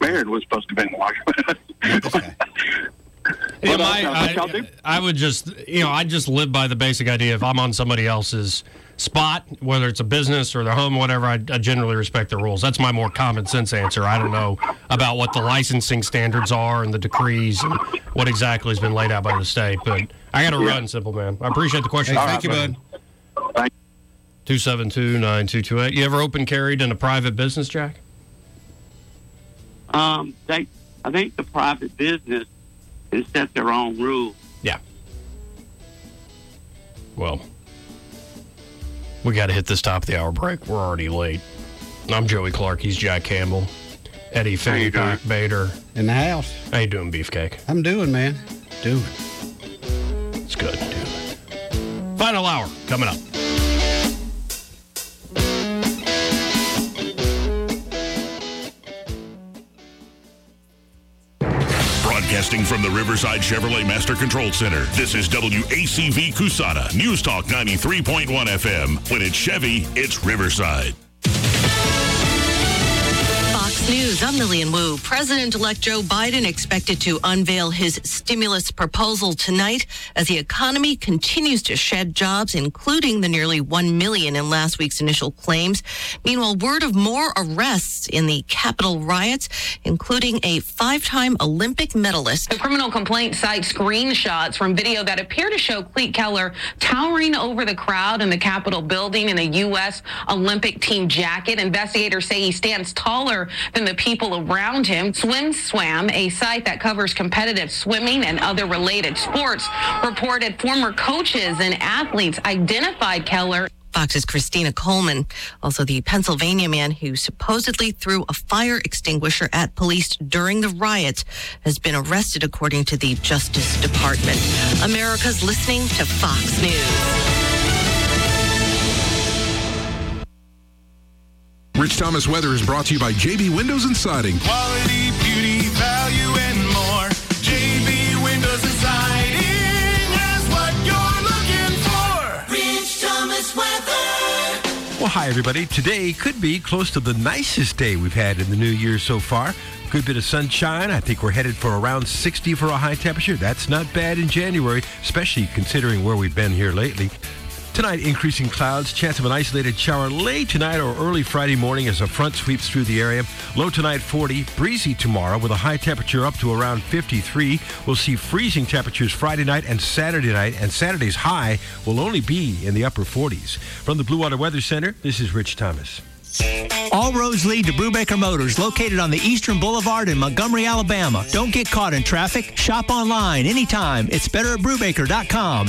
Baird was supposed to be in Washington. I would just, I just live by the basic idea. If I'm on somebody else's spot, whether it's a business or their home, whatever, I generally respect the rules. That's my more common sense answer. I don't know about what the licensing standards are and the decrees and what exactly has been laid out by the state, but I got to run, Simple Man. I appreciate the question. Hey, thank you, bud. 272-9228. You ever open carried in a private business, Jack? I think the private business can set their own rules. Yeah. Well, we got to hit this top of the hour break. We're already late. I'm Joey Clark. He's Jack Campbell. Eddie Fanny Pack Bader. In the house. How you doing, Beefcake? I'm doing, man. Doing. It's good. Doing. Final hour coming up. Broadcasting from the Riverside Chevrolet Master Control Center, this is WACV Cusana, News Talk 93.1 FM. When it's Chevy, it's Riverside. Fox News, I'm Lillian Wu. President-elect Joe Biden expected to unveil his stimulus proposal tonight as the economy continues to shed jobs, including the nearly 1 million in last week's initial claims. Meanwhile, word of more arrests in the Capitol riots, including a 5-time Olympic medalist. The criminal complaint cites screenshots from video that appear to show Clete Keller towering over the crowd in the Capitol building in a U.S. Olympic team jacket. Investigators say he stands taller than the people around him. SwimSwam, a site that covers competitive swimming and other related sports, reported former coaches and athletes identified Keller. Fox's Christina Coleman. Also, the Pennsylvania man who supposedly threw a fire extinguisher at police during the riots has been arrested, according to the Justice Department. America's listening to Fox News. Rich Thomas Weather is brought to you by JB Windows and Siding. Quality, beauty, value, and more. JB Windows and Siding has what you're looking for. Rich Thomas Weather. Well, hi, everybody. Today could be close to the nicest day we've had in the new year so far. Good bit of sunshine. I think we're headed for around 60 for a high temperature. That's not bad in January, especially considering where we've been here lately. Tonight, increasing clouds, chance of an isolated shower late tonight or early Friday morning as a front sweeps through the area. Low tonight 40, breezy tomorrow with a high temperature up to around 53. We'll see freezing temperatures Friday night and Saturday night, and Saturday's high will only be in the upper 40s. From the Blue Water Weather Center, this is Rich Thomas. All roads lead to Brubaker Motors, located on the Eastern Boulevard in Montgomery, Alabama. Don't get caught in traffic. Shop online anytime. It's better at Brubaker.com.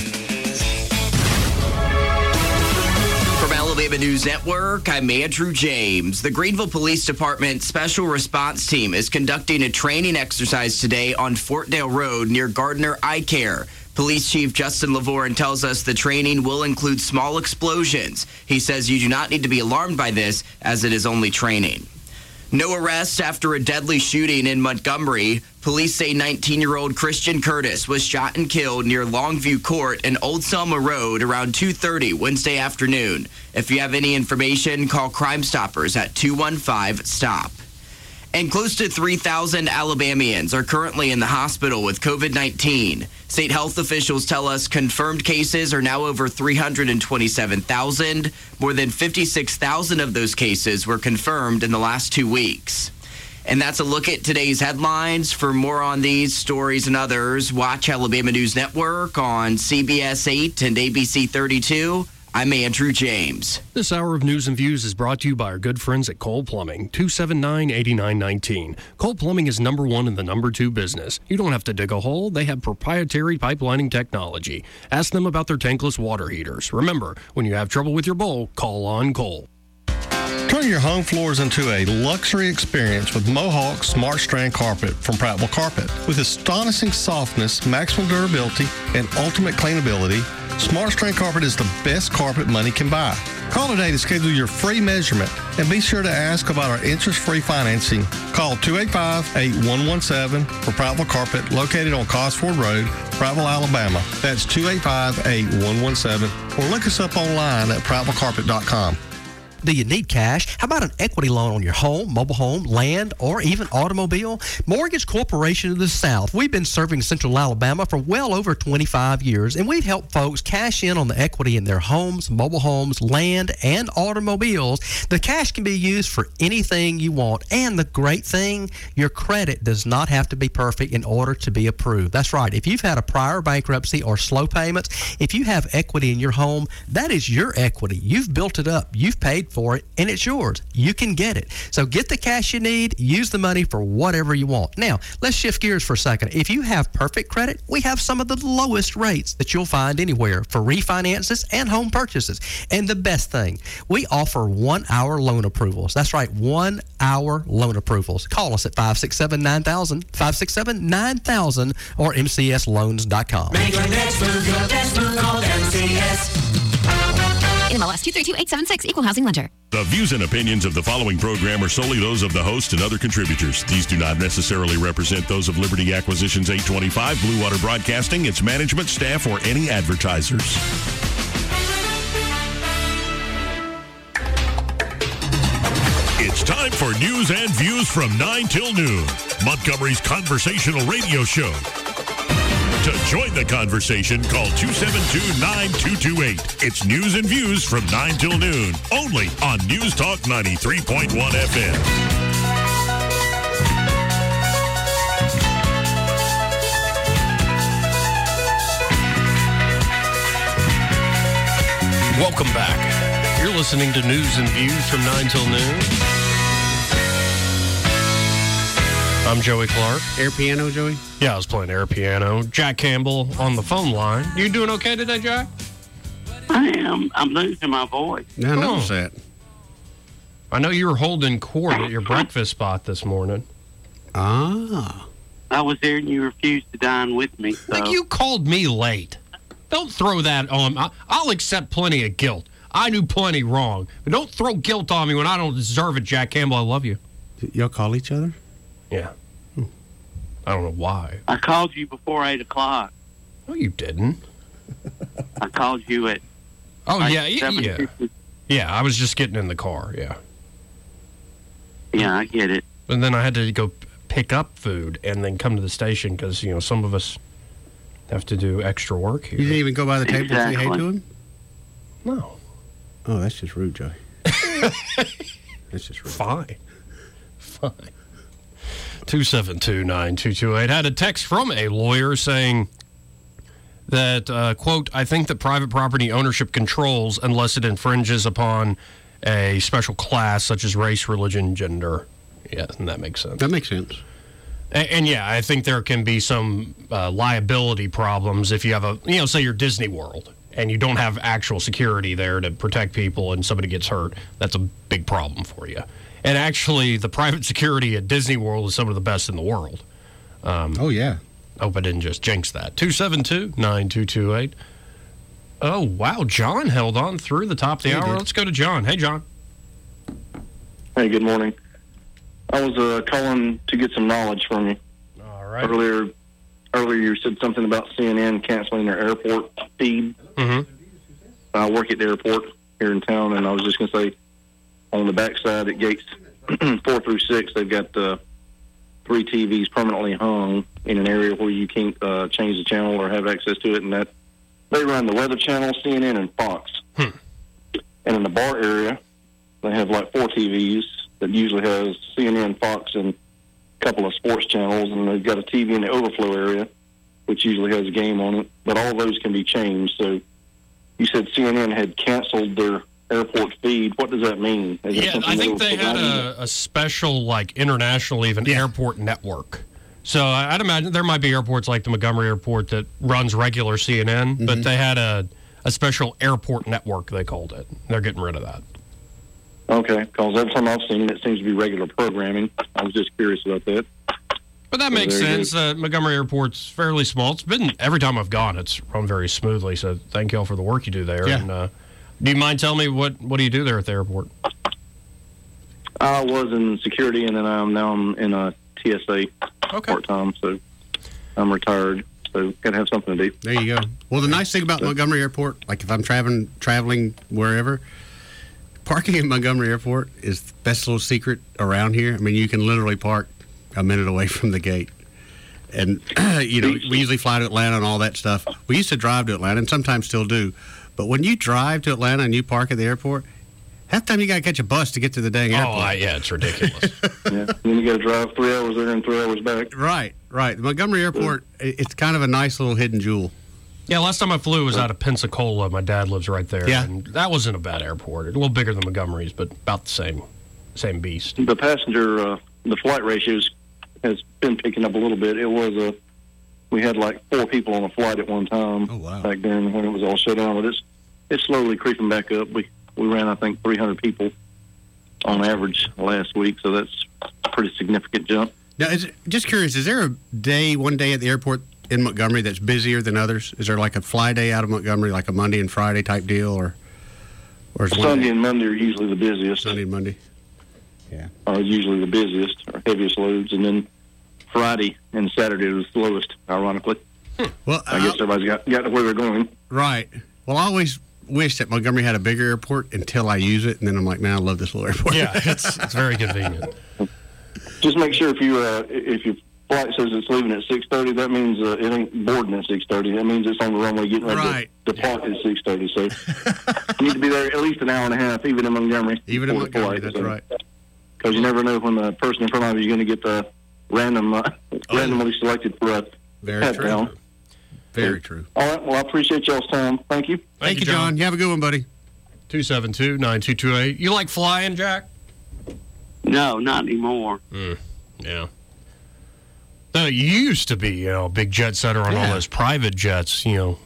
From Alabama News Network, I'm Andrew James. The Greenville Police Department Special Response Team is conducting a training exercise today on Fortdale Road near Gardner Eye Care. Police Chief Justin Lavoren tells us the training will include small explosions. He says you do not need to be alarmed by this, as it is only training. No arrests after a deadly shooting in Montgomery. Police say 19-year-old Christian Curtis was shot and killed near Longview Court and Old Selma Road around 2:30 Wednesday afternoon. If you have any information, call Crime Stoppers at 215-STOP. And close to 3,000 Alabamians are currently in the hospital with COVID-19. State health officials tell us confirmed cases are now over 327,000. More than 56,000 of those cases were confirmed in the last 2 weeks. And that's a look at today's headlines. For more on these stories and others, watch Alabama News Network on CBS 8 and ABC 32. I'm Andrew James. This hour of News and Views is brought to you by our good friends at Cole Plumbing, 279-8919. Cole Plumbing is number one in the number two business. You don't have to dig a hole. They have proprietary pipelining technology. Ask them about their tankless water heaters. Remember, when you have trouble with your bowl, call on Cole. Turn your home floors into a luxury experience with Mohawk Smart Strand Carpet from Prattville Carpet. With astonishing softness, maximum durability, and ultimate cleanability, Smart Strand Carpet is the best carpet money can buy. Call today to schedule your free measurement and be sure to ask about our interest-free financing. Call 285-8117 for Prattville Carpet, located on Cosford Road, Prattville, Alabama. That's 285-8117, or look us up online at prattvillecarpet.com. Do you need cash? How about an equity loan on your home, mobile home, land, or even automobile? Mortgage Corporation of the South. We've been serving Central Alabama for well over 25 years, and we've helped folks cash in on the equity in their homes, mobile homes, land, and automobiles. The cash can be used for anything you want, and the great thing, your credit does not have to be perfect in order to be approved. That's right. If you've had a prior bankruptcy or slow payments, if you have equity in your home, that is your equity. You've built it up, you've paid for it, and it's yours. You can get it. So get the cash you need, use the money for whatever you want. Now, let's shift gears for a second. If you have perfect credit, we have some of the lowest rates that you'll find anywhere for refinances and home purchases. And the best thing, we offer 1-hour loan approvals. That's right, 1-hour loan approvals. Call us at 567-9000, 567-9000, or mcsloans.com. Make your next move your best move. Call MCS. NMLS 232876, Equal Housing Lender. The views and opinions of the following program are solely those of the host and other contributors. These do not necessarily represent those of Liberty Acquisitions 825, Blue Water Broadcasting, its management, staff, or any advertisers. It's time for news and views from 9 till noon, Montgomery's conversational radio show. To join the conversation, call 272-9228. It's news and views from 9 till noon, only on News Talk 93.1 FM. Welcome back. You're listening to News and Views from 9 till noon. I'm Joey Clark. Air piano, Joey? Yeah, I was playing air piano. Jack Campbell on the phone line. You doing okay today, Jack? I am. I'm losing my voice. I noticed that. I know you were holding court at your breakfast spot this morning. Ah. I was there and you refused to dine with me. So. Like you called me late. Don't throw that on. I'll accept plenty of guilt. I knew plenty wrong. But don't throw guilt on me when I don't deserve it, Jack Campbell. I love you. Y'all call each other? Yeah. I don't know why. I called you before 8 o'clock. No, you didn't. I called you at... Oh, yeah. Yeah, I was just getting in the car, yeah. Yeah, I get it. And then I had to go pick up food and then come to the station because, you know, some of us have to do extra work here. You didn't even go by the table and say hey to him? No. Oh, that's just rude, Joey. That's just rude. Fine. 272-9228. Had a text from a lawyer saying that, quote, I think that private property ownership controls unless it infringes upon a special class such as race, religion, gender. Yeah, and that makes sense. That makes sense. And yeah, I think there can be some liability problems if you have say you're Disney World and you don't have actual security there to protect people and somebody gets hurt. That's a big problem for you. And actually, the private security at Disney World is some of the best in the world. Oh, yeah. Hope I didn't just jinx that. 272-9228. Oh, wow. John held on through the top of the hour. Let's go to John. Hey, John. Hey, good morning. I was calling to get some knowledge from you. All right. Earlier you said something about CNN canceling their airport feed. Mm-hmm. I work at the airport here in town, and I was just going to say, on the backside at gates 4 through 6, they've got 3 TVs permanently hung in an area where you can't change the channel or have access to it, and that they run the Weather Channel, CNN, and Fox. And in the bar area, they have like 4 TVs that usually has CNN, Fox, and a couple of sports channels, and they've got a TV in the overflow area, which usually has a game on it, but all those can be changed. So you said CNN had canceled their airport feed. What does that mean? Yeah, I think they had a special, like, international even airport network. So I'd imagine there might be airports like the Montgomery Airport that runs regular CNN, but they had a special airport network, they called it. They're getting rid of that. Okay, because every time I've seen it, it seems to be regular programming. I was just curious about that. But that makes sense. Montgomery Airport's fairly small. It's been, every time I've gone, it's run very smoothly, so thank you all for the work you do there. Yeah. And, do you mind telling me what do you do there at the airport? I was in security, and then I'm in a TSA part-time, so I'm retired. So got to have something to do. There you go. Well, the nice thing about Montgomery Airport, like if I'm traveling wherever, Parking at Montgomery Airport is the best little secret around here. I mean, you can literally park a minute away from the gate. And, we usually fly to Atlanta and all that stuff. We used to drive to Atlanta and sometimes still do. But when you drive to Atlanta and you park at the airport, half the time you got to catch a bus to get to the dang airport. Oh, yeah, it's ridiculous. Yeah, then you got to drive 3 hours there and 3 hours back. Right. The Montgomery Airport, it's kind of a nice little hidden jewel. Yeah, last time I flew was out of Pensacola. My dad lives right there. Yeah. And that wasn't a bad airport. A little bigger than Montgomery's, but about the same beast. The passenger, the flight ratios has been picking up a little bit. It was we had like 4 people on a flight at one time back then when it was all shut down. But it's slowly creeping back up. We ran, I think, 300 people on average last week, so that's a pretty significant jump. Now, just curious, is there one day at the airport in Montgomery that's busier than others? Is there like a fly day out of Montgomery, like a Monday and Friday type deal, or is Sunday and Monday are usually the busiest. Sunday and Monday, are usually the busiest or heaviest loads, and then Friday and Saturday are the slowest. Ironically, well, I guess everybody's got to where they're going. Right. Well, I always wish that Montgomery had a bigger airport until I use it, and then I'm like, man, I love this little airport. Yeah, it's very convenient. Just make sure if your flight says it's leaving at 6:30, that means it ain't boarding at 6:30. That means it's on the runway getting ready to depart at 6:30. So you need to be there at least an hour and a half, even in Montgomery. Even in Montgomery, that's right. Because you never know when the person in front of you is going to get randomly selected for a pat down. Very true. All right. Well, I appreciate y'all's time. Thank you. Thank you, John. You have a good one, buddy. 272-9228. You like flying, Jack? No, not anymore. Yeah. You used to be, a big jet setter on all those private jets,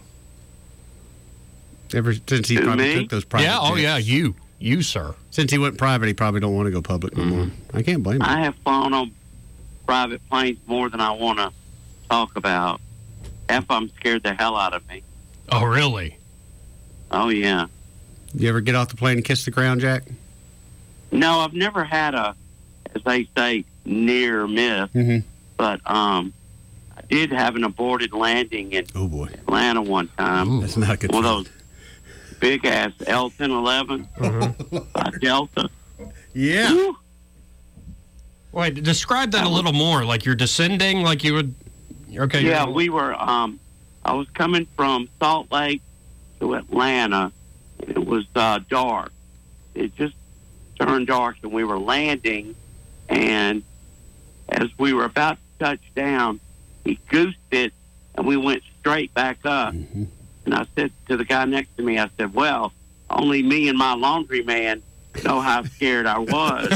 Ever since he probably took those private jets. Oh, yeah, you, sir. Since he went private, he probably don't want to go public no more. I can't blame him. I have flown on private planes more than I want to talk about. Half of them scared the hell out of me. Oh, really? Oh, yeah. You ever get off the plane and kiss the ground, Jack? No, I've never had as they say, near miss. But I did have an aborted landing in Atlanta one time. That's not a good one of those big-ass L-1011 by Delta. Yeah. Woo. Wait, describe that a little more. Like you're descending, like you would... Okay. Yeah, we were... I was coming from Salt Lake to Atlanta. It was dark. It just turned dark, and we were landing, and as we were about to touch down, he goosed it, and we went straight back up. And I said to the guy next to me, I said, well, only me and my laundry man know how scared I was.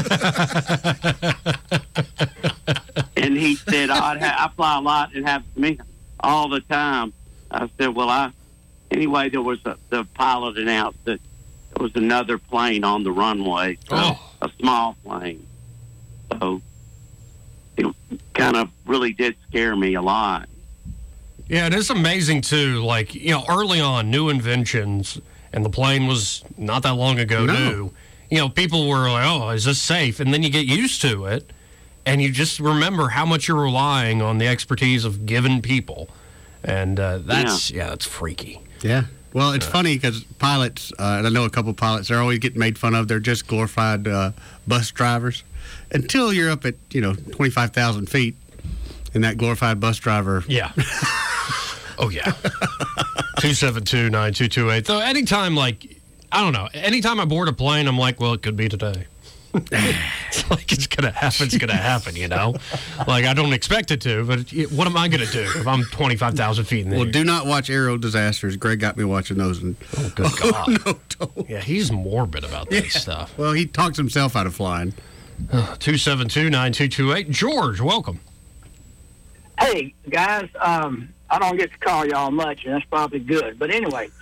And he said, I fly a lot. It happens to me all the time. I said, well, anyway, there was the pilot announced that there was another plane on the runway, a small plane. So it kind of really did scare me a lot. Yeah, it is amazing, too. Like, early on, new inventions, and the plane was not that long ago new. People were like, oh, is this safe? And then you get used to it, and you just remember how much you're relying on the expertise of given people. And that's freaky. Yeah. Well, it's funny because pilots, and I know a couple of pilots, they're always getting made fun of. They're just glorified bus drivers. Until you're up at, 25,000 feet, and that glorified bus driver. Yeah. Oh, yeah. 272-9228. So anytime, anytime I board a plane, I'm like, well, it could be today. It's like it's going to happen, Like, I don't expect it to, but what am I going to do if I'm 25,000 feet in the air? Well, do not watch Aero Disasters. Greg got me watching those. And, oh, good God. No, don't. Yeah, he's morbid about that stuff. Well, he talks himself out of flying. 272-9228. George, welcome. Hey, guys, I don't get to call y'all much, and that's probably good. But anyway,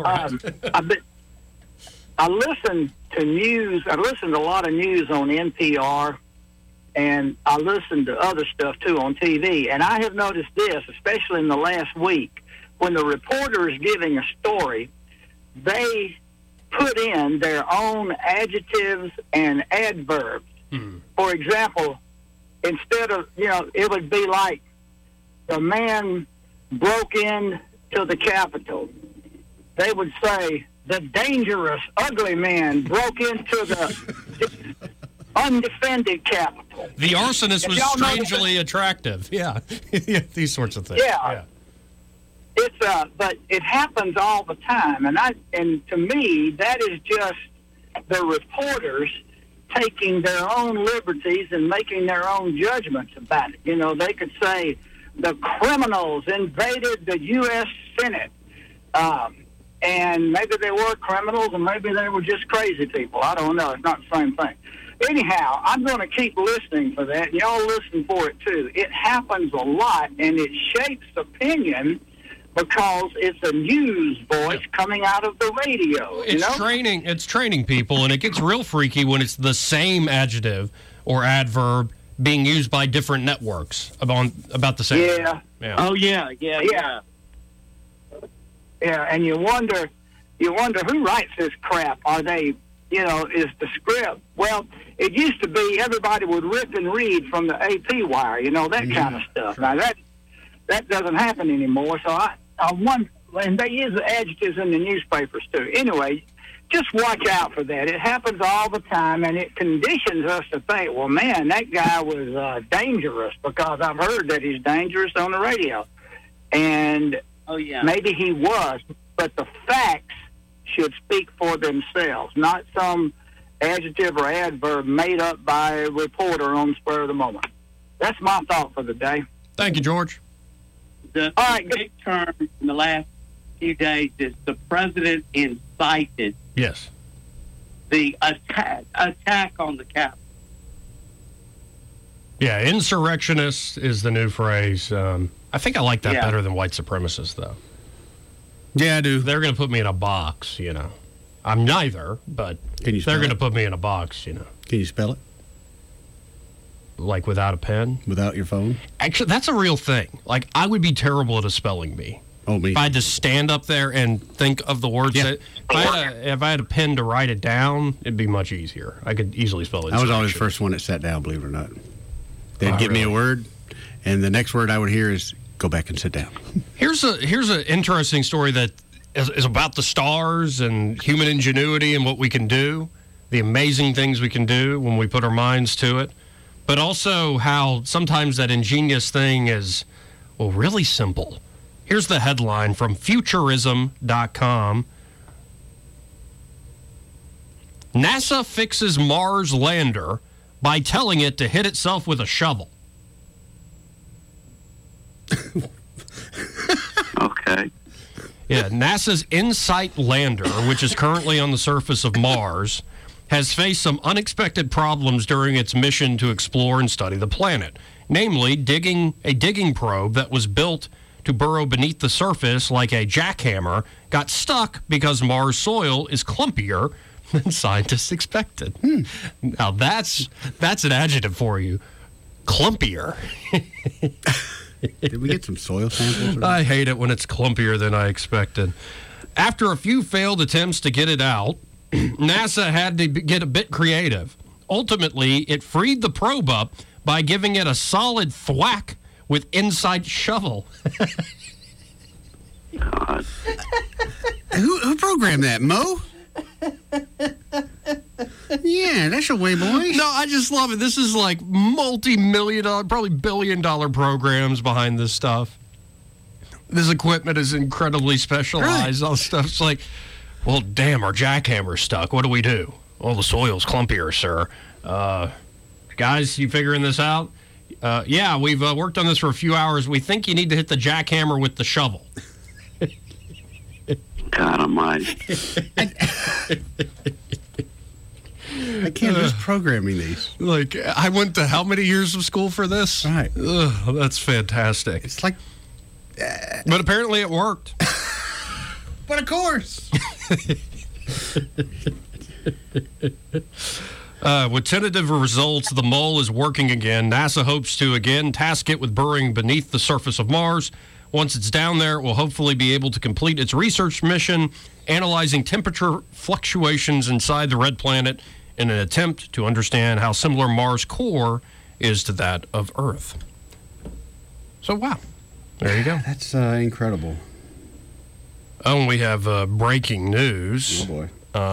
I listen to news. I listen to a lot of news on NPR, and I listen to other stuff, too, on TV. And I have noticed this, especially in the last week, when the reporter is giving a story, they put in their own adjectives and adverbs. For example, instead of, it would be like the man broke in to the Capitol. They would say the dangerous, ugly man broke into the undefended Capitol. The arsonist If was y'all know strangely attractive. Yeah. Yeah, these sorts of things. Yeah. It's but it happens all the time, and to me that is just the reporters taking their own liberties and making their own judgments about it. You know, they could say the criminals invaded the U.S. Senate, and maybe they were criminals, and maybe they were just crazy people. I don't know. It's not the same thing. Anyhow, I'm going to keep listening for that, and y'all listen for it too. It happens a lot, and it shapes opinion because it's a news voice coming out of the radio. It's training people, and it gets real freaky when it's the same adjective or adverb being used by different networks about the same thing. Yeah. Oh, yeah. Yeah, and you wonder who writes this crap. Are they, is the script? Well, it used to be everybody would rip and read from the AP wire, that kind of stuff. Now, that doesn't happen anymore, so I wonder, and they use the adjectives in the newspapers, too. Anyway, just watch out for that. It happens all the time, and it conditions us to think, well, man, that guy was dangerous because I've heard that he's dangerous on the radio. And maybe he was, but the facts should speak for themselves, not some adjective or adverb made up by a reporter on the spur of the moment. That's my thought for the day. Thank you, George. The big term in the last few days is the president incited the attack on the Capitol. Yeah, insurrectionist is the new phrase. I think I like that better than white supremacist, though. Yeah, I do. They're going to put me in a box, I'm neither, but they're going to put me in a box, Can you spell it? Like without a pen? Without your phone? Actually, that's a real thing. Like, I would be terrible at a spelling bee. Oh, me. If I had to stand up there and think of the words. If I had a pen to write it down, it'd be much easier. I could easily spell it. I was always the first one that sat down, believe it or not. They'd give me a word, and the next word I would hear is, go back and sit down. Here's an interesting story that is about the stars and human ingenuity and what we can do, the amazing things we can do when we put our minds to it, but also how sometimes that ingenious thing is, really simple. Here's the headline from Futurism.com. NASA fixes Mars lander by telling it to hit itself with a shovel. Okay. Yeah, NASA's InSight lander, which is currently on the surface of Mars, has faced some unexpected problems during its mission to explore and study the planet. Namely, a digging probe that was built to burrow beneath the surface like a jackhammer got stuck because Mars soil is clumpier than scientists expected. Now, that's an adjective for you. Clumpier. Did we get some soil samples? I hate it when it's clumpier than I expected. After a few failed attempts to get it out, NASA had to get a bit creative. Ultimately, it freed the probe up by giving it a solid thwack with InSight shovel. God. Who programmed that, Mo? Yeah, that's your way, boys. No, I just love it. This is like multi-million-dollar, probably billion-dollar programs behind this stuff. This equipment is incredibly specialized. All stuff's like, well, damn, our jackhammer's stuck. What do we do? Well, the soil's clumpier, sir. Guys, you figuring this out? Yeah, we've worked on this for a few hours. We think you need to hit the jackhammer with the shovel. God almighty. I can't just programming these. Like, I went to how many years of school for this? Right. Ugh, that's fantastic. It's like... but apparently it worked. But of course. With tentative results, the mole is working again. NASA hopes to again task it with burrowing beneath the surface of Mars. Once it's down there, it will hopefully be able to complete its research mission, analyzing temperature fluctuations inside the red planet in an attempt to understand how similar Mars' core is to that of Earth. So, wow. There you go. That's incredible. Oh, and we have breaking news. Oh, boy.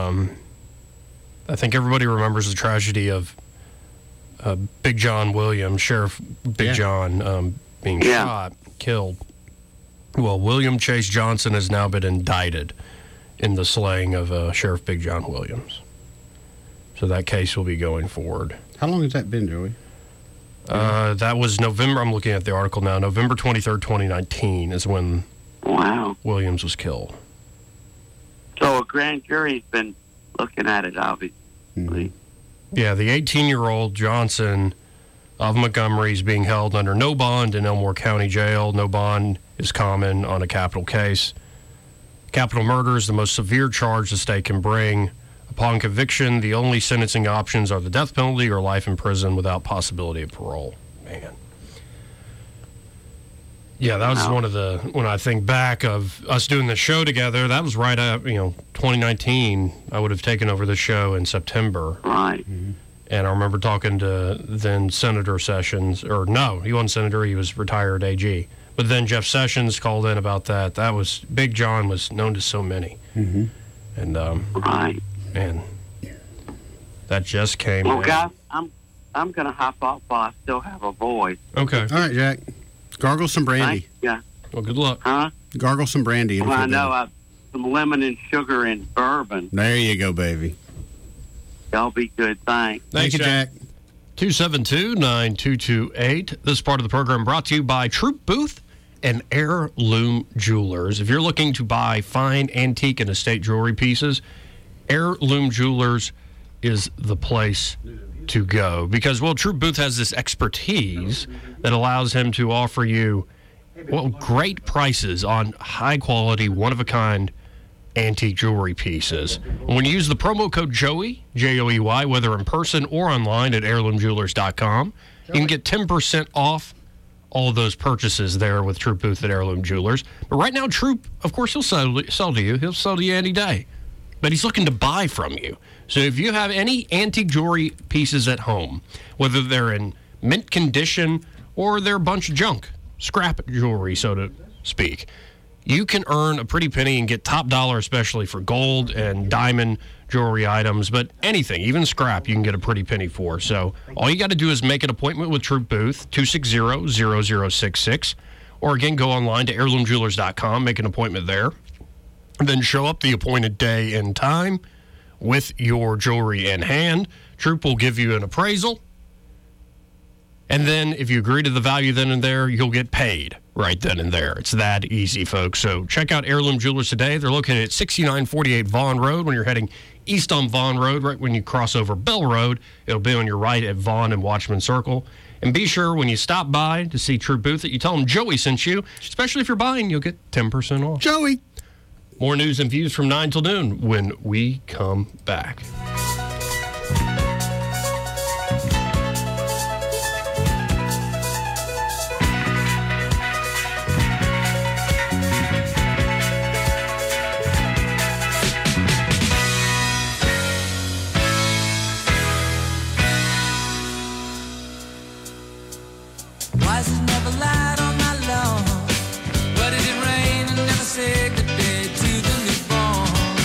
I think everybody remembers the tragedy of Big John Williams, Sheriff Big John, being shot, killed. Well, William Chase Johnson has now been indicted in the slaying of Sheriff Big John Williams. So that case will be going forward. How long has that been, Joey? That was November. I'm looking at the article now. November 23rd, 2019 is when Williams was killed. So a grand jury's been looking at it, obviously. Mm-hmm. Yeah, the 18-year-old Johnson of Montgomery is being held under no bond in Elmore County Jail. No bond is common on a capital case. Capital murder is the most severe charge the state can bring. Upon conviction, the only sentencing options are the death penalty or life in prison without possibility of parole. Man. Yeah, that was one of the, when I think back of us doing the show together, that was right up, 2019. I would have taken over the show in September. Right. Mm-hmm. And I remember talking to then Senator Sessions, or no, he wasn't senator, he was retired AG. But then Jeff Sessions called in about that. That was, Big John was known to so many. Mm-hmm. And, right. Man, that just came Well, in. guys, I'm going to hop off while I still have a voice. Okay. All right, Jack. Gargle some brandy. Yeah. Well, good luck. Huh? Gargle some brandy. Well, I know. Some lemon and sugar and bourbon. There you go, baby. Y'all be good. Thanks. Thank you, Jack. 272-9228. This part of the program brought to you by Troop Booth and Heirloom Jewelers. If you're looking to buy fine antique and estate jewelry pieces, Heirloom Jewelers is the place to go because, well, Troop Booth has this expertise that allows him to offer you, well, great prices on high-quality, one-of-a-kind antique jewelry pieces. And when you use the promo code JOEY, J-O-E-Y, whether in person or online at heirloomjewelers.com, you can get 10% off all of those purchases there with Troop Booth at Heirloom Jewelers. But right now, Troop, of course, he'll sell to you. He'll sell to you any day. But he's looking to buy from you. So if you have any antique jewelry pieces at home, whether they're in mint condition or they're a bunch of junk, scrap jewelry, so to speak, you can earn a pretty penny and get top dollar, especially for gold and diamond jewelry items. But anything, even scrap, you can get a pretty penny for. So all you got to do is make an appointment with Troop Booth, 260-0066. Or again, go online to heirloomjewelers.com, make an appointment there. Then show up the appointed day and time with your jewelry in hand. Troop will give you an appraisal. And then if you agree to the value then and there, you'll get paid right then and there. It's that easy, folks. So check out Heirloom Jewelers today. They're located at 6948 Vaughn Road. When you're heading east on Vaughn Road, right when you cross over Bell Road, it'll be on your right at Vaughn and Watchman Circle. And be sure when you stop by to see Troop Booth that you tell them Joey sent you. Especially if you're buying, you'll get 10% off. Joey! More news and views from 9 till noon when we come back. Why is it never light on my lawn? Why did it rain and never say good day to the newborn?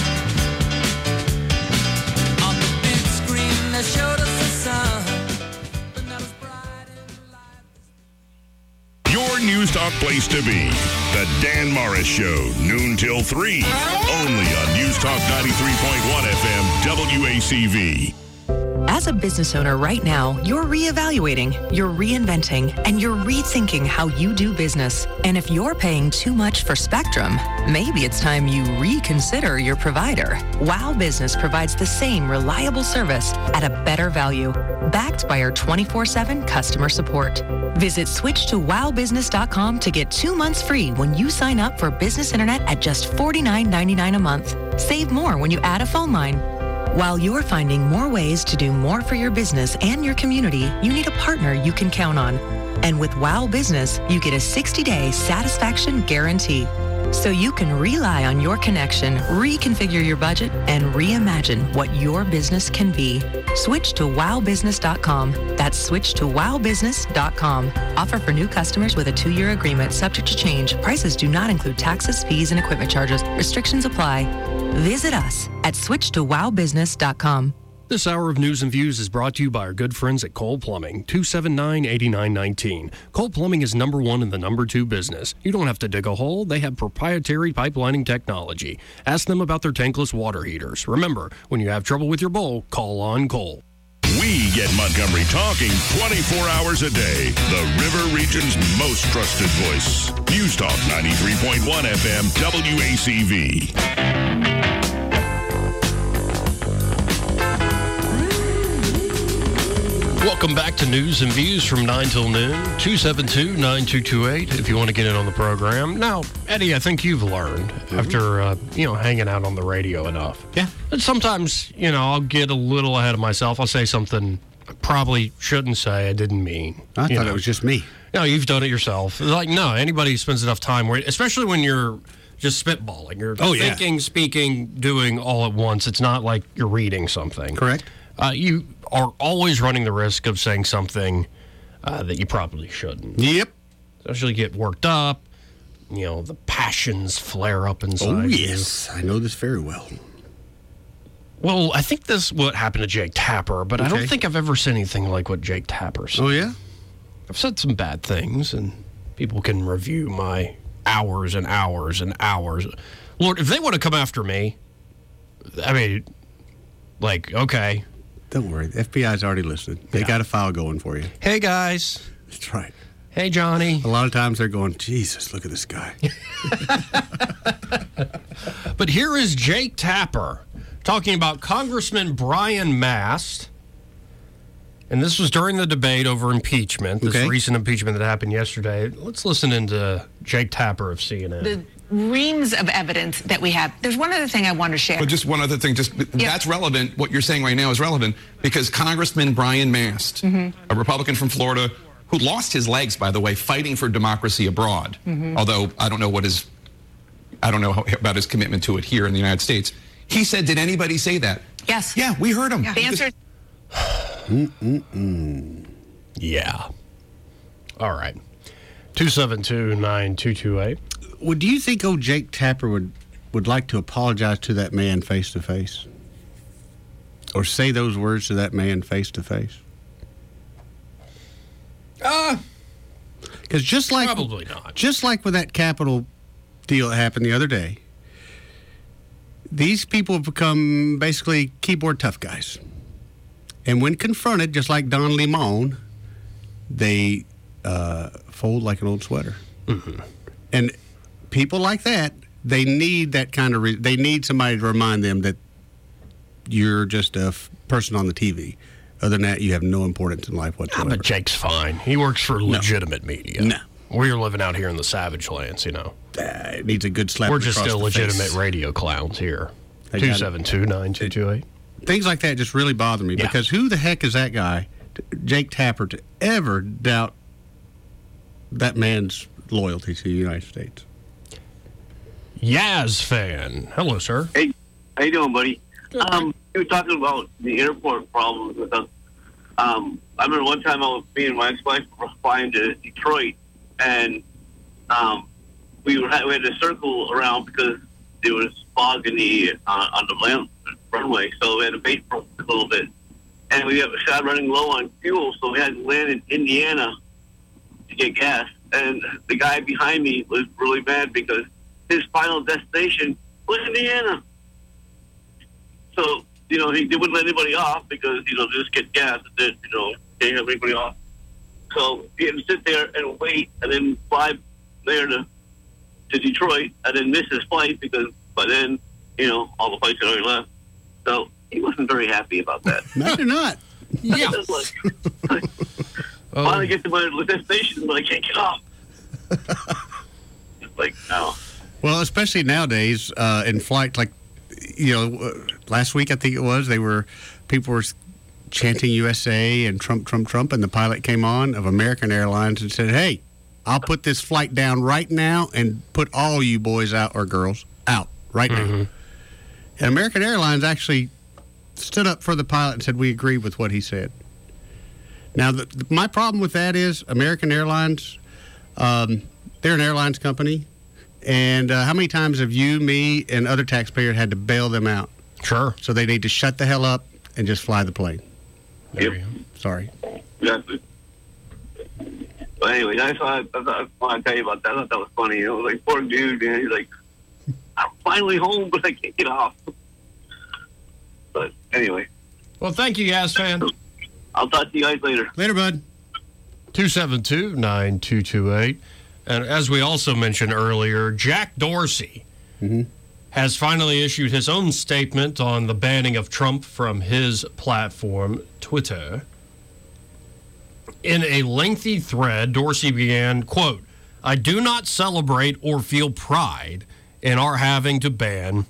On the big screen they showed us the sun, but not as bright in life. Your News Talk place to be. The Dan Morris Show, noon till 3. Only on News Talk 93.1 FM, WACV. As a business owner right now, you're reevaluating, you're reinventing, and you're rethinking how you do business. And if you're paying too much for Spectrum, maybe it's time you reconsider your provider. Wow Business provides the same reliable service at a better value, backed by our 24/7 customer support. Visit switchtowowbusiness.com to get 2 months free when you sign up for business internet at just $49.99 a month. Save more when you add a phone line. While you're finding more ways to do more for your business and your community, you need a partner you can count on. And with Wow Business, you get a 60-day satisfaction guarantee. so you can rely on your connection, reconfigure your budget, and reimagine what your business can be. Switch to wowbusiness.com. That's switch to wowbusiness.com. Offer for new customers with a 2-year agreement subject to change. Prices do not include taxes, fees, and equipment charges. Restrictions apply. Visit us at switch2wowbusiness.com. This hour of News and Views is brought to you by our good friends at Cole Plumbing, 279-8919. Cole Plumbing is number 1 in the number 2 business. You don't have to dig a hole. They have proprietary pipelining technology. Ask them about their tankless water heaters. Remember, when you have trouble with your bowl, call on Cole. We get Montgomery talking 24 hours a day. The River Region's most trusted voice. News Talk 93.1 FM WACV. Welcome back to News and Views from 9 till noon, 272-9228 if you want to get in on the program. Now, Eddie, I think you've learned after, hanging out on the radio enough. Yeah. And sometimes, I'll get a little ahead of myself. I'll say something I probably shouldn't say I didn't mean. I thought it was just me. No, you've done it yourself. Like, no, anybody who spends enough time, especially when you're just spitballing. You're thinking, speaking, doing all at once. It's not like you're reading something. Correct. You are always running the risk of saying something that you probably shouldn't. Yep. Especially get worked up. The passions flare up inside. Oh, yes. I know this very well. Well, I think this is what happened to Jake Tapper, but I don't think I've ever said anything like what Jake Tapper said. Oh, yeah? I've said some bad things, and people can review my hours and hours and hours. Lord, if they want to come after me, I mean, okay. Don't worry. The FBI's already listening. They got a file going for you. Hey, guys. That's right. Hey, Johnny. A lot of times they're going, Jesus, look at this guy. But here is Jake Tapper talking about Congressman Brian Mast. And this was during the debate over impeachment, this recent impeachment that happened yesterday. Let's listen into Jake Tapper of CNN. The reams of evidence that we have. There's one other thing I want to share. But just one other thing, that's relevant. What you're saying right now is relevant because Congressman Brian Mast, a Republican from Florida, who lost his legs, by the way, fighting for democracy abroad, although I don't know about his commitment to it here in the United States. He said, did anybody say that? Yes. Yeah, we heard him. Yeah. The answer Yeah. All right. 272-9228. Well, do you think old Jake Tapper would like to apologize to that man face to face? Or say those words to that man face to face? Because probably not. Just like with that Capitol deal that happened the other day, these people have become basically keyboard tough guys. And when confronted, just like Don Lemon, they fold like an old sweater. And people like that, they need that kind of... they need somebody to remind them that you're just a person on the TV. Other than that, you have no importance in life whatsoever. But Jake's fine. He works for legitimate media. No. We're living out here in the savage lands, It needs a good slap. We're just still legitimate face. radio clowns here. 272-9228. Things like that just really bother me because who the heck is that guy, Jake Tapper, to ever doubt that man's loyalty to the United States? Yaz fan. Hello, sir. Hey, how you doing, buddy? You were talking about the airport problems with us. I remember one time me and my ex-wife were flying to Detroit, and we had to circle around because there was fog in on the runway, so we had to wait for a little bit. And we started running low on fuel, so we had to land in Indiana to get gas. And the guy behind me was really mad because his final destination was Indiana. So, they wouldn't let anybody off because, just get gas and then, can't have anybody off. So he had to sit there and wait and then fly there to Detroit and then miss his flight because by then, all the flights had already left. So he wasn't very happy about that. No, they're not. Yeah. Finally get to my destination, but I can't get off. No. Well, especially nowadays in flights, last week I think it was, people were chanting USA and Trump, Trump, Trump, and the pilot came on of American Airlines and said, "Hey, I'll put this flight down right now and put all you boys out or girls out right now. And American Airlines actually stood up for the pilot and said, we agree with what he said. Now, my problem with that is American Airlines, they're an airlines company. And how many times have you, me, and other taxpayers had to bail them out? Sure. So they need to shut the hell up and just fly the plane. Yep. Sorry. Exactly. But anyway, I want to tell you about that. I thought that was funny. You know, like, poor dude, man. He's like, I'm finally home, but I can't get off. But anyway. Well, thank you, Gas Fan. I'll talk to you guys later. Later, bud. 272-9228. And as we also mentioned earlier, Jack Dorsey has finally issued his own statement on the banning of Trump from his platform, Twitter. In a lengthy thread, Dorsey began, quote, I do not celebrate or feel pride in our having to ban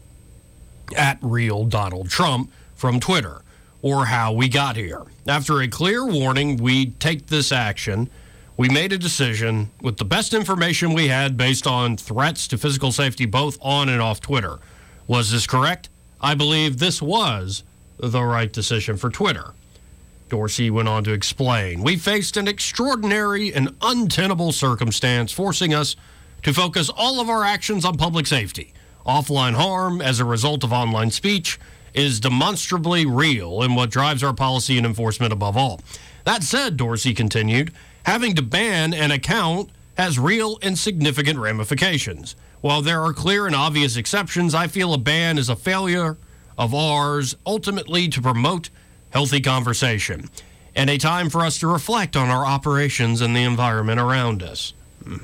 @real Donald Trump from Twitter or how we got here. After a clear warning, we take this action. We made a decision with the best information we had based on threats to physical safety both on and off Twitter. Was this correct? I believe this was the right decision for Twitter. Dorsey went on to explain, we faced an extraordinary and untenable circumstance forcing us to focus all of our actions on public safety. Offline harm as a result of online speech is demonstrably real and what drives our policy and enforcement above all. That said, Dorsey continued, having to ban an account has real and significant ramifications. While there are clear and obvious exceptions, I feel a ban is a failure of ours ultimately to promote healthy conversation and a time for us to reflect on our operations and the environment around us.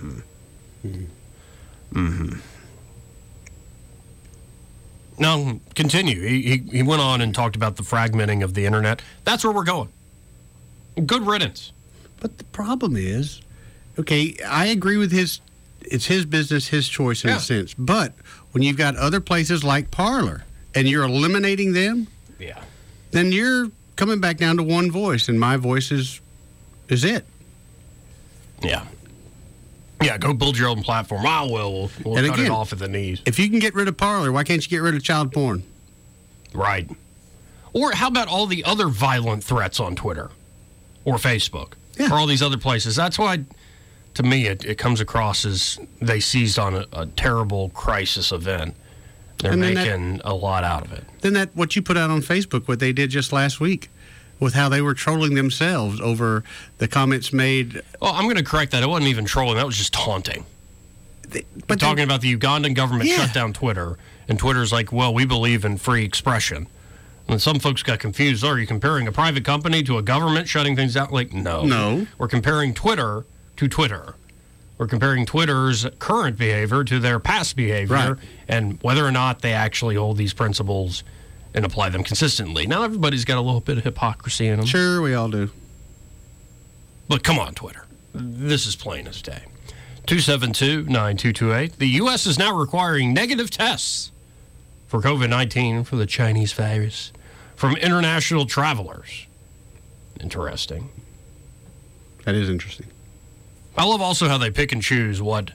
No, continue. He went on and talked about the fragmenting of the internet. That's where we're going. Good riddance. But the problem is, okay, I agree with it's his business, his choice in a sense. But when you've got other places like Parler and you're eliminating them, then you're coming back down to one voice, and my voice is it. Yeah. Yeah, go build your own platform. We'll cut it off at the knees. If you can get rid of Parler, why can't you get rid of child porn? Right. Or how about all the other violent threats on Twitter or Facebook or all these other places? That's why, to me, it comes across as they seized on a terrible crisis event. They're making a lot out of it. Then what you put out on Facebook, what they did just last week, with how they were trolling themselves over the comments made. Oh, I'm going to correct that. It wasn't even trolling. That was just taunting. But talking about the Ugandan government shut down Twitter, and Twitter's like, well, we believe in free expression. And some folks got confused. Are you comparing a private company to a government shutting things down? Like, no. No. We're comparing Twitter to Twitter. We're comparing Twitter's current behavior to their past behavior and whether or not they actually hold these principles and apply them consistently. Now, everybody's got a little bit of hypocrisy in them. Sure, we all do. But come on, Twitter. This is plain as day. 272-9228. The U.S. is now requiring negative tests for COVID-19 for the Chinese virus from international travelers. Interesting. That is interesting. I love also how they pick and choose what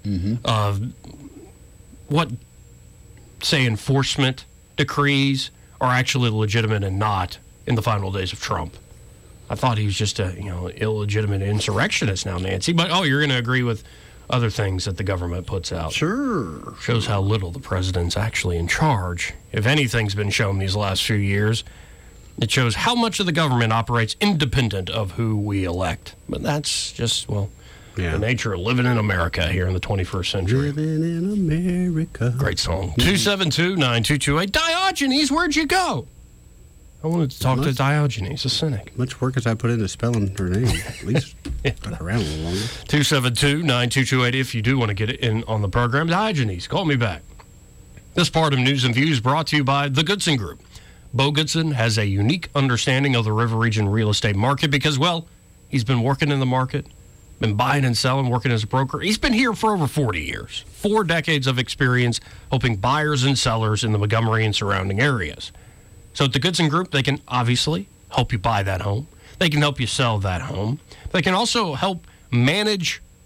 say, enforcement decrees are actually legitimate and not in the final days of Trump. I thought he was just a illegitimate insurrectionist now, Nancy. But, you're going to agree with other things that the government puts out. Sure. Shows how little the president's actually in charge. If anything's been shown these last few years, it shows how much of the government operates independent of who we elect. But that's just, the nature of living in America here in the 21st century. Living in America. Great song. 272-9228. Diogenes, where'd you go? I wanted to talk to Diogenes, a cynic. Much work as I put into spelling her name. At least stuck around a little longer. 272-9228. If you do want to get it in on the program, Diogenes, call me back. This part of News and Views brought to you by the Goodson Group. Bo Goodson has a unique understanding of the River Region real estate market because, he's been working in the market, been buying and selling, working as a broker. He's been here for over 40 years, 4 decades of experience helping buyers and sellers in the Montgomery and surrounding areas. So at the Goodson Group, they can obviously help you buy that home. They can help you sell that home. They can also help manage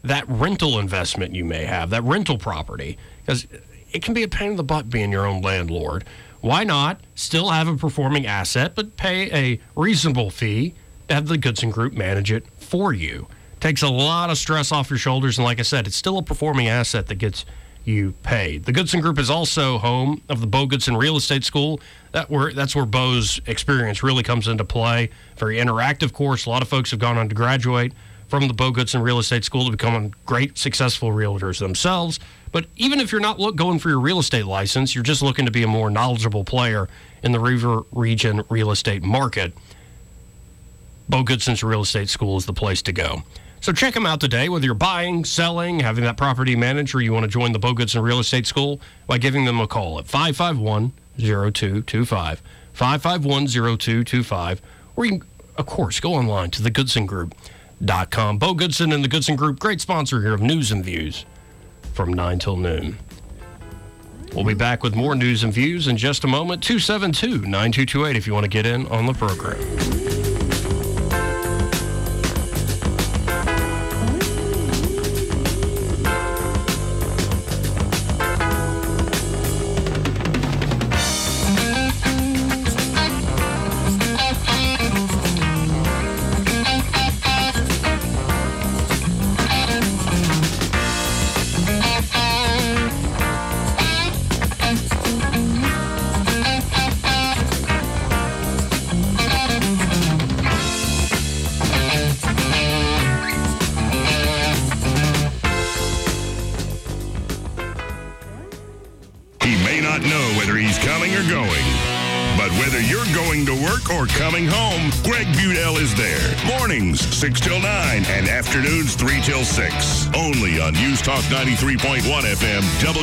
that rental investment you may have, that rental property, because it can be a pain in the butt being your own landlord. Why not still have a performing asset, but pay a reasonable fee to have the Goodson Group manage it for you? Takes a lot of stress off your shoulders, and like I said, it's still a performing asset that gets you paid. The Goodson Group is also home of the Bo Goodson Real Estate School. That's where Bo's experience really comes into play. Very interactive course. A lot of folks have gone on to graduate from the Bo Goodson Real Estate School to become great, successful realtors themselves. But even if you're not going for your real estate license, you're just looking to be a more knowledgeable player in the River Region real estate market, Bo Goodson's Real Estate School is the place to go. So check them out today, whether you're buying, selling, having that property managed, or you want to join the Bo Goodson Real Estate School by giving them a call at 551-0225, 551-0225, or you can, of course, go online to thegoodsongroup.com. Bo Goodson and the Goodson Group, great sponsor here of News and Views from 9 till noon. We'll be back with more news and views in just a moment. 272-9228 if you want to get in on the program. Coming home, Greg Budell is there. Mornings, 6 till 9, and afternoons, 3 till 6. Only on News Talk 93.1 FM,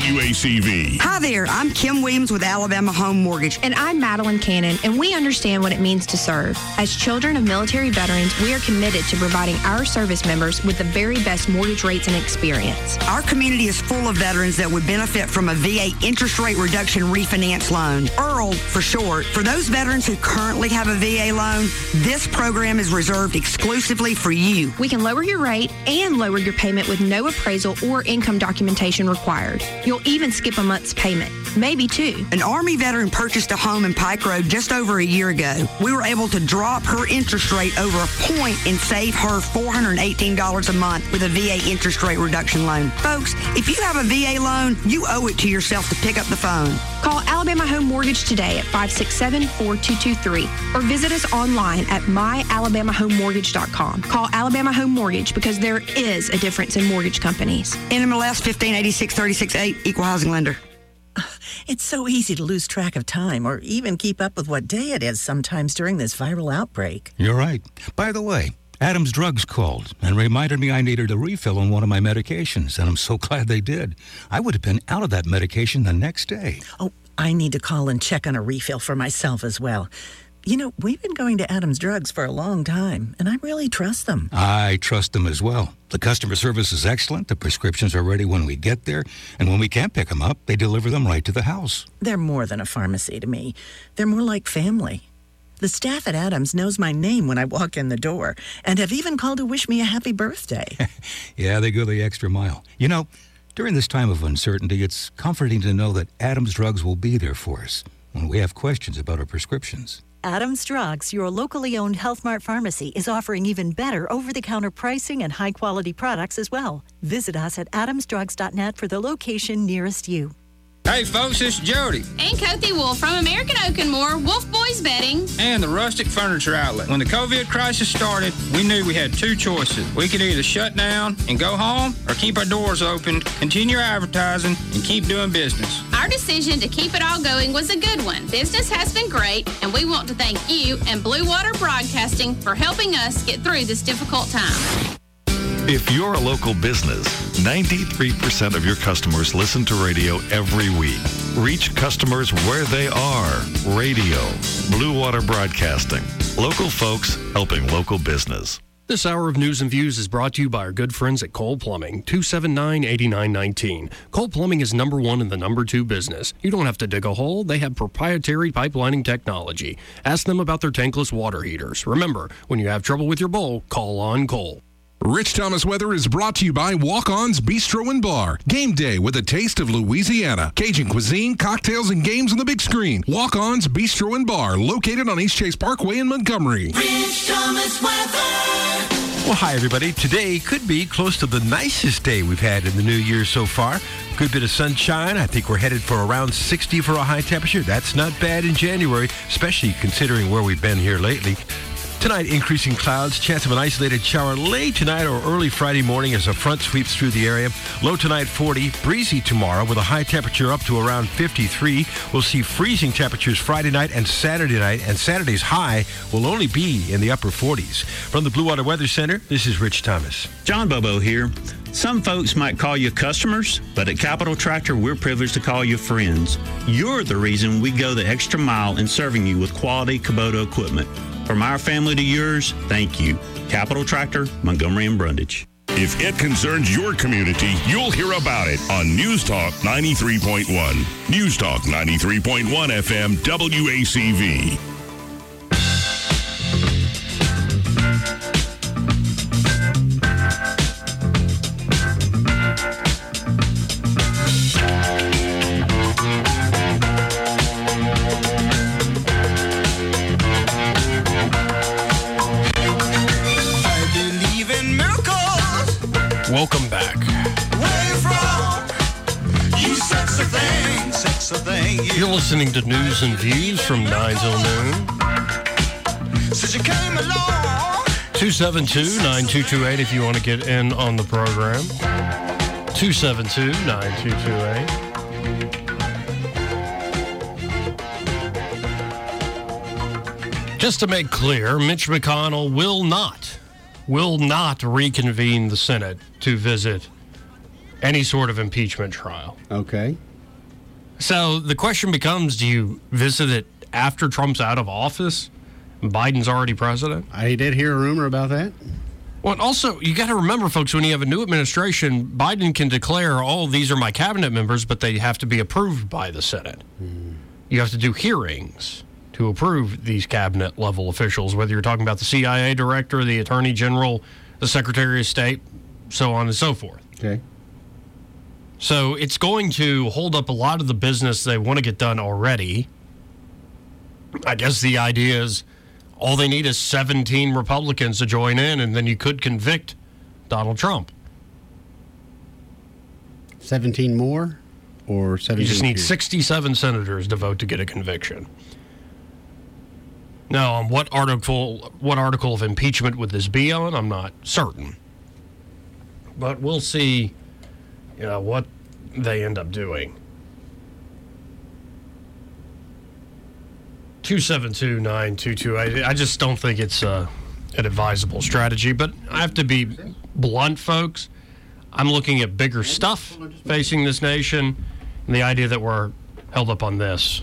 WACV. Hi there, I'm Kim Williams with Alabama Home Mortgage. And I'm Madeline Cannon, and we understand what it means to serve. As children of military veterans, we are committed to providing our service members with the very best mortgage rates and experience. Our community is full of veterans that would benefit from a VA interest rate reduction refinance loan, EARL for short. For those veterans who currently have a VA loan, this program is reserved exclusively for you. We can lower your rate and lower your payment with no appraisal or income documentation required. You'll even skip a month's payment, maybe two. An Army veteran purchased a home in Pike Road just over a year ago. We were able to drop her interest rate over a point and save her $418 a month with a VA interest rate reduction loan. Folks, if you have a VA loan, you owe it to yourself to pick up the phone. Call Alabama Home Mortgage today at 567-4223 or visit us online at myalabamahomemortgage.com. Call Alabama Home Mortgage because there is a difference in mortgage companies. NMLS 1586368, Equal Housing Lender. It's so easy to lose track of time or even keep up with what day it is sometimes during this viral outbreak. You're right. By the way, Adams Drugs called and reminded me I needed a refill on one of my medications, and I'm so glad they did. I would have been out of that medication the next day. Oh, I need to call and check on a refill for myself as well. You know, we've been going to Adams Drugs for a long time, and I really trust them. I trust them as well. The customer service is excellent. The prescriptions are ready when we get there, and when we can't pick them up, they deliver them right to the house. They're more than a pharmacy to me. They're more like family. The staff at Adams knows my name when I walk in the door, and have even called to wish me a happy birthday. Yeah, they go the extra mile. You know, during this time of uncertainty, it's comforting to know that Adams Drugs will be there for us when we have questions about our prescriptions. Adams Drugs, your locally owned Health Mart pharmacy, is offering even better over-the-counter pricing and high-quality products as well. Visit us at adamsdrugs.net for the location nearest you. Hey folks, it's Jody. And Kothi Wolf from American Oak and More, Wolf Boys Bedding. And the Rustic Furniture Outlet. When the COVID crisis started, we knew we had two choices. We could either shut down and go home or keep our doors open, continue advertising, and keep doing business. Our decision to keep it all going was a good one. Business has been great, and we want to thank you and Blue Water Broadcasting for helping us get through this difficult time. If you're a local business, 93% of your customers listen to radio every week. Reach customers where they are. Radio, Blue Water Broadcasting. Local folks helping local business. This hour of News and Views is brought to you by our good friends at Cole Plumbing, 279-8919. Cole Plumbing is number one in the number two business. You don't have to dig a hole. They have proprietary pipelining technology. Ask them about their tankless water heaters. Remember, when you have trouble with your bowl, call on Cole. Rich Thomas Weather is brought to you by Walk-On's Bistro and Bar. Game day with a taste of Louisiana. Cajun cuisine, cocktails, and games on the big screen. Walk-On's Bistro and Bar, located on East Chase Parkway in Montgomery. Rich Thomas Weather. Well, hi, everybody. Today could be close to the nicest day we've had in the new year so far. Good bit of sunshine. I think we're headed for around 60 for a high temperature. That's not bad in January, especially considering where we've been here lately. Tonight, increasing clouds, chance of an isolated shower late tonight or early Friday morning as a front sweeps through the area. Low tonight, 40. Breezy tomorrow with a high temperature up to around 53. We'll see freezing temperatures Friday night and Saturday night, and Saturday's high will only be in the upper 40s. From the Blue Water Weather Center, this is Rich Thomas. John Bobo here. Some folks might call you customers, but at Capital Tractor, we're privileged to call you friends. You're the reason we go the extra mile in serving you with quality Kubota equipment. From our family to yours, thank you. Capital Tractor, Montgomery and Brundage. If it concerns your community, you'll hear about it on News Talk 93.1. News Talk 93.1 FM WACV. Welcome back. You're listening to News and Views from 9 till noon. 272-9228 if you want to get in on the program. 272-9228. Just to make clear, Mitch McConnell will not reconvene the Senate to visit any sort of impeachment trial. Okay. So the question becomes, do you visit it after Trump's out of office and Biden's already president? I did hear a rumor about that. Well, also, you got to remember, folks, when you have a new administration, Biden can declare, oh, these are my cabinet members, but they have to be approved by the Senate. You have to do hearings to approve these cabinet level officials, whether you're talking about the CIA director, the attorney general, the secretary of state, so on and so forth. Okay. So it's going to hold up a lot of the business they want to get done already. I guess the idea is all they need is 17 Republicans to join in, and then you could convict Donald Trump. 17 more or 17? You just need 67 senators to vote to get a conviction. Now, what article of impeachment would this be on? I'm not certain. But we'll see, what they end up doing. 272-9228. I just don't think it's an advisable strategy. But I have to be blunt, folks. I'm looking at bigger stuff facing this nation, and the idea that we're held up on this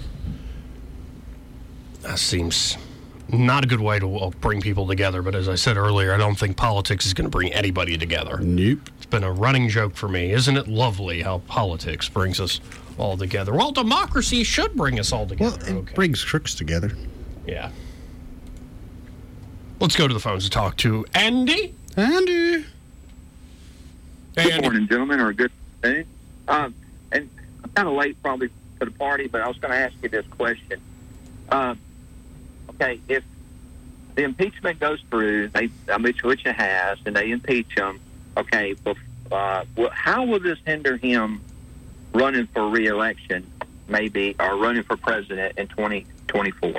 seems not a good way to bring people together. But as I said earlier, I don't think politics is going to bring anybody together. Nope. It's been a running joke for me. Isn't it lovely how politics brings us all together? Well, democracy should bring us all together. Well, it brings crooks together. Yeah. Let's go to the phones to talk to Andy. Andy. Good morning, gentlemen, or good day. And I'm kind of late probably to the party, but I was going to ask you this question. Okay, if the impeachment goes through, which it has, and they impeach him, okay, but how will this hinder him running for re-election, maybe, or running for president in 2024?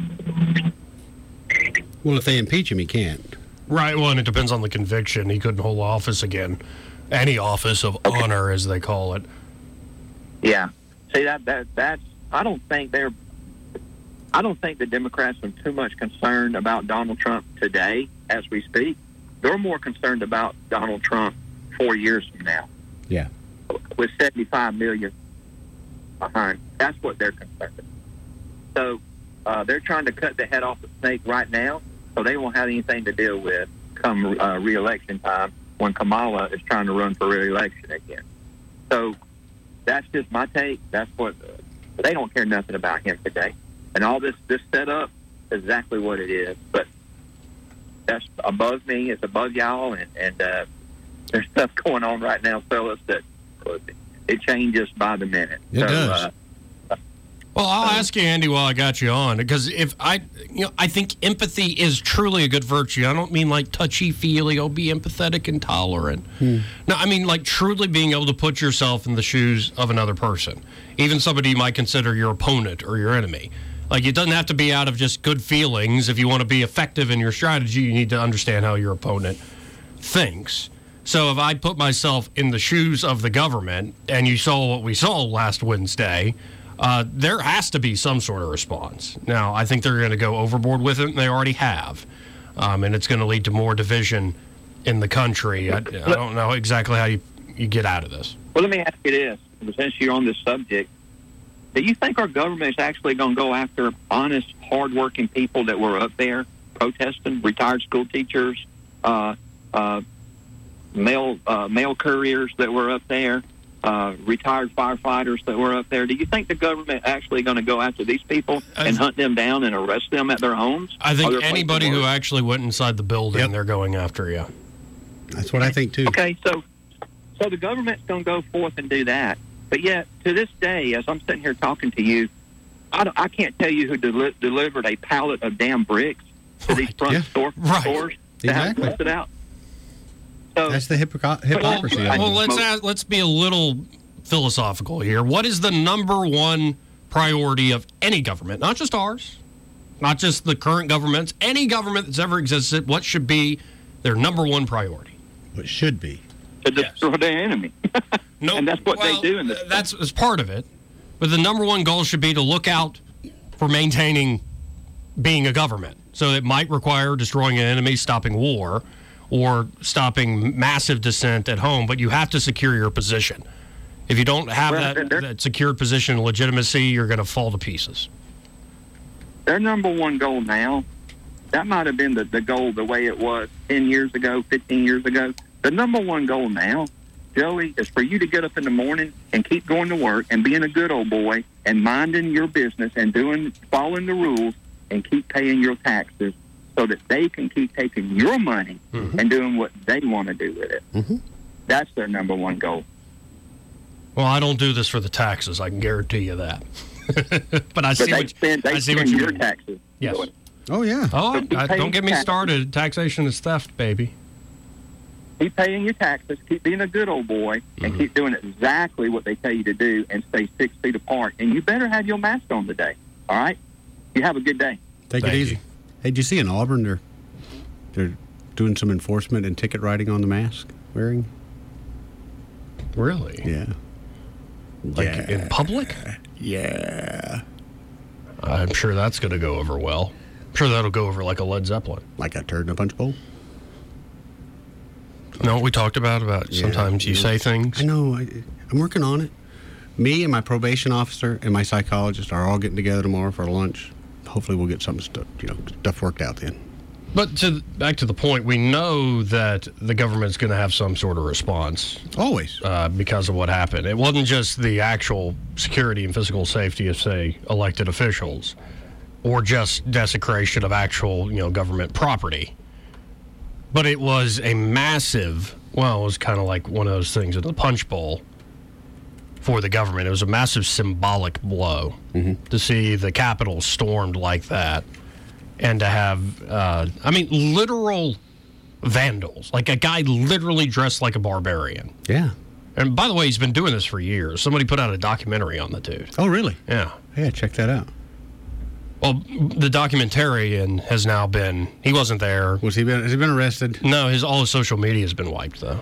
Well, if they impeach him, he can't. Right, well, and it depends on the conviction. He couldn't hold office again. Any office of honor, as they call it. Yeah. See, that's I don't think the Democrats are too much concerned about Donald Trump today as we speak. They're more concerned about Donald Trump 4 years from now. Yeah. With 75 million behind. That's what they're concerned about. So they're trying to cut the head off the snake right now, so they won't have anything to deal with come re-election time when Kamala is trying to run for re-election again. So that's just my take. That's what they don't care nothing about him today. And all this setup is exactly what it is. But that's above me. It's above y'all, and there's stuff going on right now, fellas, that it changes by the minute. It does. Well, I'll ask you, Andy, while I got you on, because I think empathy is truly a good virtue. I don't mean like touchy-feely, be empathetic and tolerant. No, I mean like truly being able to put yourself in the shoes of another person, even somebody you might consider your opponent or your enemy. Like, it doesn't have to be out of just good feelings. If you want to be effective in your strategy, you need to understand how your opponent thinks. So if I put myself in the shoes of the government, and you saw what we saw last Wednesday, there has to be some sort of response. Now, I think they're going to go overboard with it, and they already have. And it's going to lead to more division in the country. I don't know exactly how you get out of this. Well, let me ask you this. Since you're on this subject, do you think our government is actually going to go after honest, hardworking people that were up there protesting, retired school teachers, mail couriers that were up there, retired firefighters that were up there? Do you think the government actually going to go after these people and hunt them down and arrest them at their homes? I think anybody who actually went inside the building, they're going after you. That's what I think, too. Okay, so the government's going to go forth and do that. But yet, to this day, as I'm sitting here talking to you, I can't tell you who delivered a pallet of damn bricks to these front stores to have listed out. So, that's the hypocrisy. Well, let's be a little philosophical here. What is the number one priority of any government? Not just ours, not just the current governments, any government that's ever existed. What should be their number one priority? What should be? To destroy their enemy. No, and that's what they do. That's part of it. But the number one goal should be to look out for maintaining being a government. So it might require destroying an enemy, stopping war, or stopping massive dissent at home, but you have to secure your position. If you don't have that secured position and legitimacy, you're going to fall to pieces. Their number one goal now, that might have been the goal the way it was 10 years ago, 15 years ago. The number one goal now, Joey, is for you to get up in the morning and keep going to work and being a good old boy and minding your business and following the rules and keep paying your taxes, so that they can keep taking your money and doing what they want to do with it. That's their number one goal. Well, I don't do this for the taxes. I can guarantee you that. But I see what you your mean. Taxes. Yes. Oh, yeah. Oh, don't get me started. Taxation is theft, baby. Keep paying your taxes, keep being a good old boy, and keep doing exactly what they tell you to do, and stay 6 feet apart. And you better have your mask on today, all right? You have a good day. Thank it easy. Hey, did you see in Auburn they're doing some enforcement and ticket writing on the mask wearing? Really? Yeah. Like in public? Yeah. I'm sure that's going to go over well. I'm sure that'll go over like a Led Zeppelin. Like a turd in a punch bowl? No, we talked about sometimes you say things. I know. I'm working on it. Me and my probation officer and my psychologist are all getting together tomorrow for lunch. Hopefully we'll get some stuff worked out then. But back to the point, we know that the government's going to have some sort of response. Always. Because of what happened. It wasn't just the actual security and physical safety of, say, elected officials, or just desecration of actual, government property. But it was a massive, it was kind of like one of those things in the punch bowl for the government. It was a massive symbolic blow to see the Capitol stormed like that, and to have, literal vandals, like a guy literally dressed like a barbarian. Yeah. And by the way, he's been doing this for years. Somebody put out a documentary on the dude. Oh, really? Yeah. Yeah, check that out. Well, the documentarian has now been, he wasn't there. Has he been arrested? No, all his social media has been wiped, though.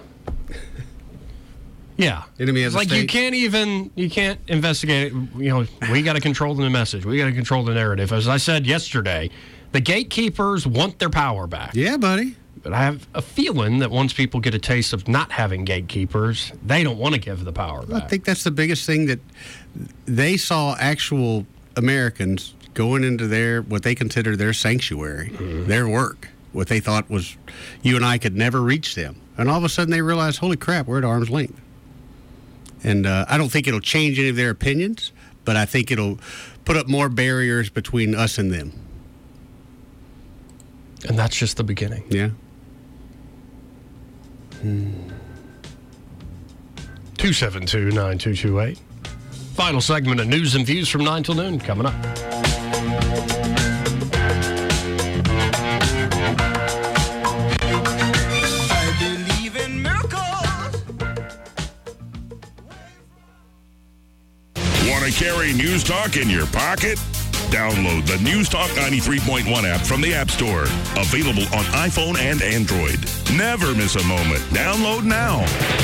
Yeah. Enemy has it's like you can't investigate it. We got to control the message. We got to control the narrative. As I said yesterday, the gatekeepers want their power back. Yeah, buddy. But I have a feeling that once people get a taste of not having gatekeepers, they don't want to give the power back. I think that's the biggest thing, that they saw actual Americans going into what they consider their sanctuary, their work, what they thought was, you and I could never reach them. And all of a sudden they realize, holy crap, we're at arm's length. And I don't think it'll change any of their opinions, but I think it'll put up more barriers between us and them. And that's just the beginning. Yeah. 272-9228. Final segment of News and Views from 9 till noon coming up. I believe in miracles. Want to carry News Talk in your pocket? Download the News Talk 93.1 app from the App Store. Available on iPhone and Android. Never miss a moment. Download now.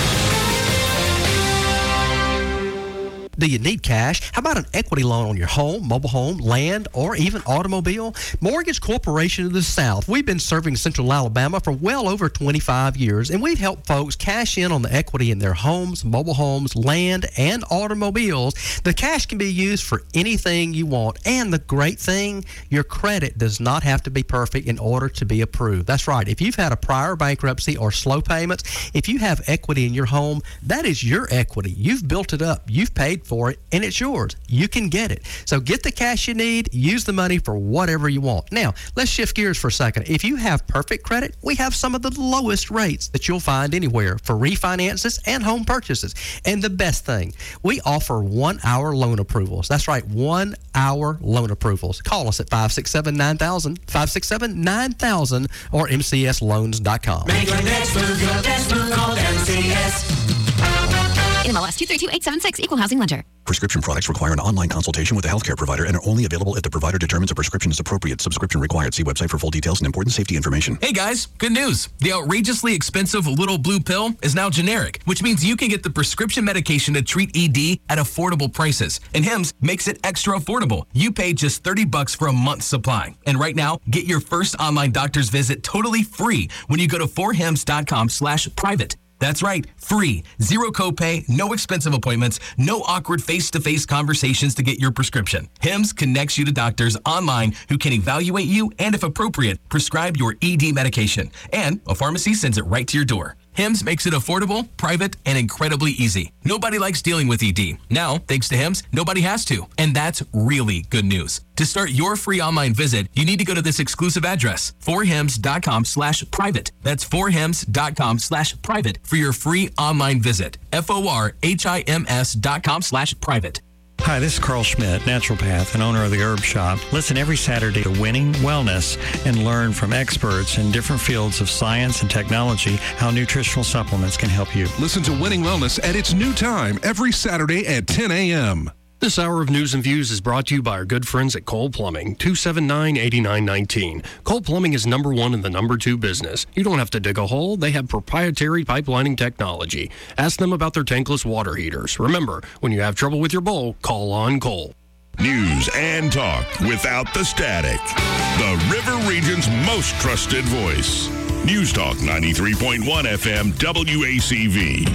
Do you need cash? How about an equity loan on your home, mobile home, land, or even automobile? Mortgage Corporation of the South. We've been serving Central Alabama for well over 25 years, and we've helped folks cash in on the equity in their homes, mobile homes, land, and automobiles. The cash can be used for anything you want, and the great thing, your credit does not have to be perfect in order to be approved. That's right. If you've had a prior bankruptcy or slow payments, if you have equity in your home, that is your equity. You've built it up. You've paid for it, and it's yours. You can get it. So get the cash you need. Use the money for whatever you want. Now, let's shift gears for a second. If you have perfect credit, we have some of the lowest rates that you'll find anywhere for refinances and home purchases. And the best thing, we offer 1-hour loan approvals. That's right, 1-hour loan approvals. Call us at 567-9000, 567-9000, or mcsloans.com. Make your next move your best move. Call MCS. NMLS 232876, Equal Housing Lender. Prescription products require an online consultation with a healthcare provider and are only available if the provider determines a prescription is appropriate. Subscription required. See website for full details and important safety information. Hey guys, good news. The outrageously expensive little blue pill is now generic, which means you can get the prescription medication to treat ED at affordable prices. And Hims makes it extra affordable. You pay just $30 for a month's supply. And right now, get your first online doctor's visit totally free when you go to 4hims.com/private. That's right, free. Zero copay, no expensive appointments, no awkward face-to-face conversations to get your prescription. Hims connects you to doctors online who can evaluate you and, if appropriate, prescribe your ED medication. And a pharmacy sends it right to your door. Hims makes it affordable, private, and incredibly easy. Nobody likes dealing with ED. Now, thanks to Hims, nobody has to. And that's really good news. To start your free online visit, you need to go to this exclusive address, 4hims.com/private. That's 4hims.com/private for your free online visit. FORHIMS.com/private. Hi, this is Carl Schmidt, naturopath and owner of the Herb Shop. Listen every Saturday to Winning Wellness and learn from experts in different fields of science and technology how nutritional supplements can help you. Listen to Winning Wellness at its new time every Saturday at 10 a.m. This hour of News and Views is brought to you by our good friends at Cole Plumbing, 279-8919. Cole Plumbing is number one in the number two business. You don't have to dig a hole. They have proprietary pipelining technology. Ask them about their tankless water heaters. Remember, when you have trouble with your bowl, call on Cole. News and talk without the static. The River Region's most trusted voice. News Talk 93.1 FM WACV.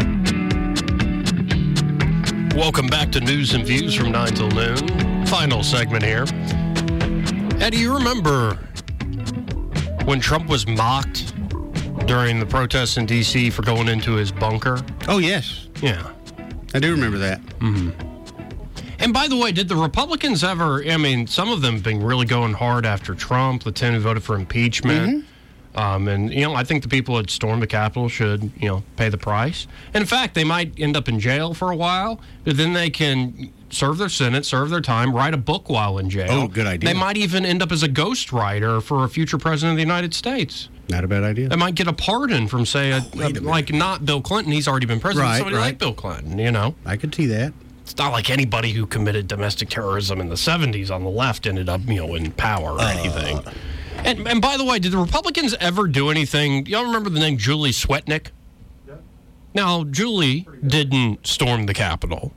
Welcome back to News and Views from 9 till noon. Final segment here. Eddie, you remember when Trump was mocked during the protests in D.C. for going into his bunker? Oh, yes. Yeah. I do remember that. Mm-hmm. And by the way, did the Republicans ever, I mean, some of them have been really going hard after Trump, the 10 who voted for impeachment. Mm-hmm. And, you know, I think the people that stormed the Capitol should, you know, pay the price. And in fact, they might end up in jail for a while, but then they can serve their sentence, serve their time, write a book while in jail. Oh, good idea. They might even end up as a ghostwriter for a future president of the United States. Not a bad idea. They might get a pardon from, say, like not Bill Clinton. He's already been president. Somebody like Bill Clinton, you know. I could see that. It's not like anybody who committed domestic terrorism in the 70s on the left ended up, you know, in power or anything. And by the way, did the Republicans ever do anything? Y'all remember the name Julie Swetnick? Yeah. Now, Julie didn't storm the Capitol.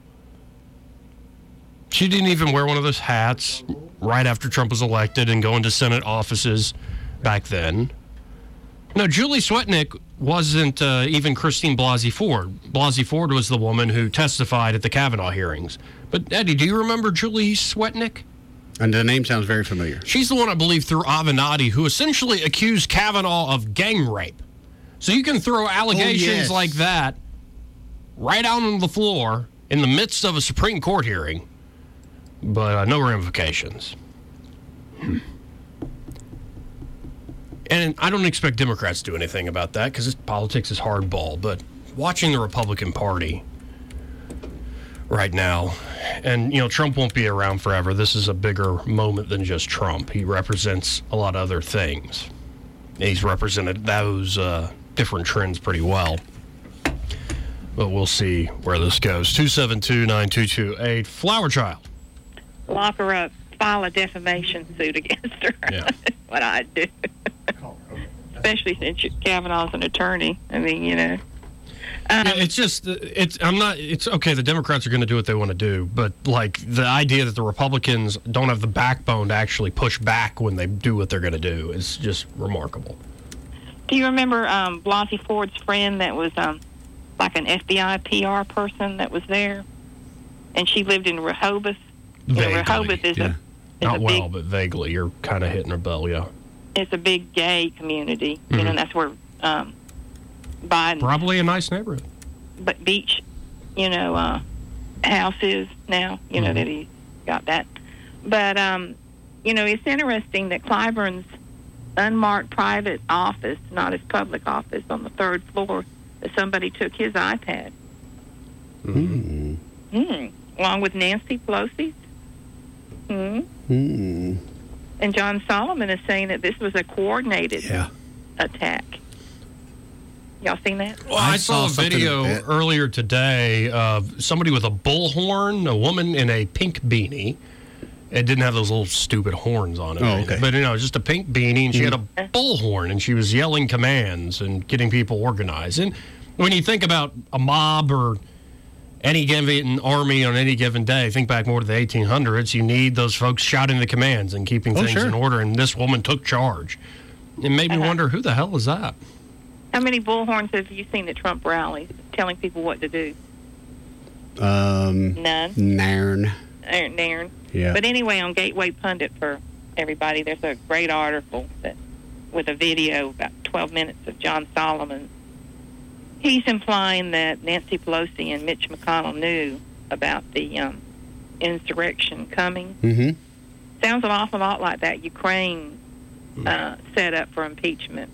She didn't even wear one of those hats right after Trump was elected and go into Senate offices back then. No, Julie Swetnick wasn't even Christine Blasey Ford. Blasey Ford was the woman who testified at the Kavanaugh hearings. But, Eddie, do you remember Julie Swetnick? And the name sounds very familiar. She's the one, I believe, through Avenatti, who essentially accused Kavanaugh of gang rape. So you can throw allegations like that right out on the floor in the midst of a Supreme Court hearing, but no ramifications. And I don't expect Democrats to do anything about that because politics is hardball. But watching the Republican Party right now, and, Trump won't be around forever. This is a bigger moment than just Trump. He represents a lot of other things. He's represented those different trends pretty well. But we'll see where this goes. 272-9228. Flower Child. Lock her up. File a defamation suit against her. Yeah. That's what I'd do. Especially since Kavanaugh's an attorney. I mean, yeah, it's okay. The Democrats are going to do what they want to do, but like the idea that the Republicans don't have the backbone to actually push back when they do what they're going to do is just remarkable. Do you remember Blasey Ford's friend that was like an FBI PR person that was there? And she lived in Rehoboth. Vaguely, Rehoboth is not well, but vaguely. You're kind of hitting a bell, yeah. It's a big gay community, and that's where Biden... Probably a nice neighborhood. But beach, house is now, that he got that. But, it's interesting that Clyburn's unmarked private office, not his public office, on the 3rd floor, that somebody took his iPad. Along with Nancy Pelosi's. And John Solomon is saying that this was a coordinated attack. Y'all seen that? Well, I saw a video earlier today of somebody with a bullhorn, a woman in a pink beanie. It didn't have those little stupid horns on it. Oh, okay. But, just a pink beanie, and she had a bullhorn, and she was yelling commands and getting people organized. And when you think about a mob or any given army on any given day, think back more to the 1800s, you need those folks shouting the commands and keeping things in order, and this woman took charge. It made me wonder, who the hell is that? How many bullhorns have you seen at Trump rallies telling people what to do? None. Nairn. Yeah. But anyway, on Gateway Pundit for everybody, there's a great article with a video, about 12 minutes, of John Solomon. He's implying that Nancy Pelosi and Mitch McConnell knew about the insurrection coming. Sounds an awful lot like that Ukraine set up for impeachment.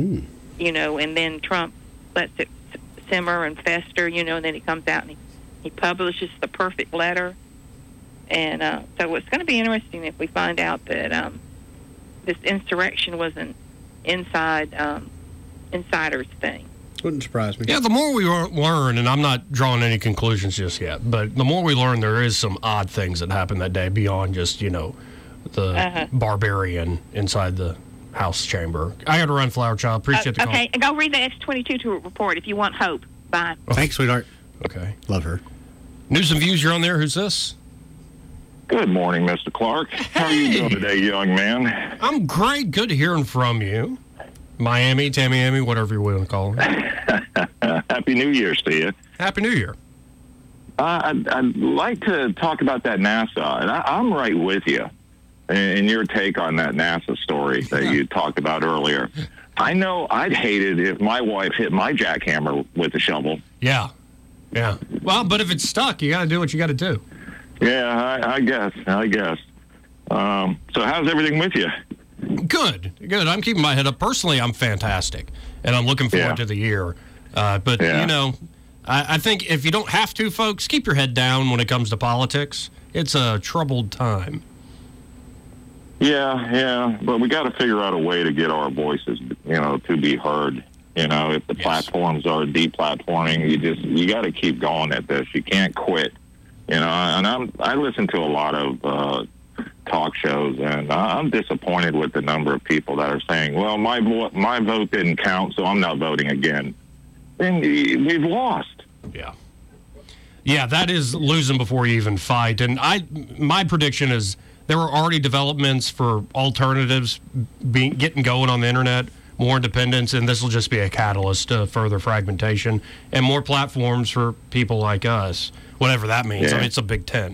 And then Trump lets it simmer and fester, and then he comes out and he publishes the perfect letter. And so it's going to be interesting if we find out that this insurrection was an insiders thing. Wouldn't surprise me. Yeah, the more we learn, and I'm not drawing any conclusions just yet, but the more we learn, there is some odd things that happened that day beyond just, the barbarian inside the House chamber. I got to run, Flower Child. Appreciate the call. Okay, and go read the X-22 report if you want hope. Bye. Thanks, sweetheart. Okay. Love her. News and Views, you're on there. Who's this? Good morning, Mr. Clark. How are you doing today, young man? I'm great. Good hearing from you. Miami, Tamiami, whatever you want to call it. Happy New Year's to you. Happy New Year. I'd like to talk about that NASA, and I'm right with you in your take on that NASA story that you talked about earlier. I know I'd hate it if my wife hit my jackhammer with a shovel. Yeah. Well, but if it's stuck, you got to do what you got to do. Yeah, I guess. So how's everything with you? Good. I'm keeping my head up. Personally, I'm fantastic, and I'm looking forward to the year. But I think if you don't have to, folks, keep your head down when it comes to politics. It's a troubled time. Yeah, but we got to figure out a way to get our voices, to be heard. If the platforms are deplatforming, you got to keep going at this. You can't quit. And I listen to a lot of talk shows, and I'm disappointed with the number of people that are saying, "Well, my vote didn't count, so I'm not voting again." And we've lost. Yeah, that is losing before you even fight. And my prediction is there were already developments for alternatives getting going on the internet, more independence, and this will just be a catalyst to further fragmentation and more platforms for people like us, whatever that means. I mean, it's a big tent.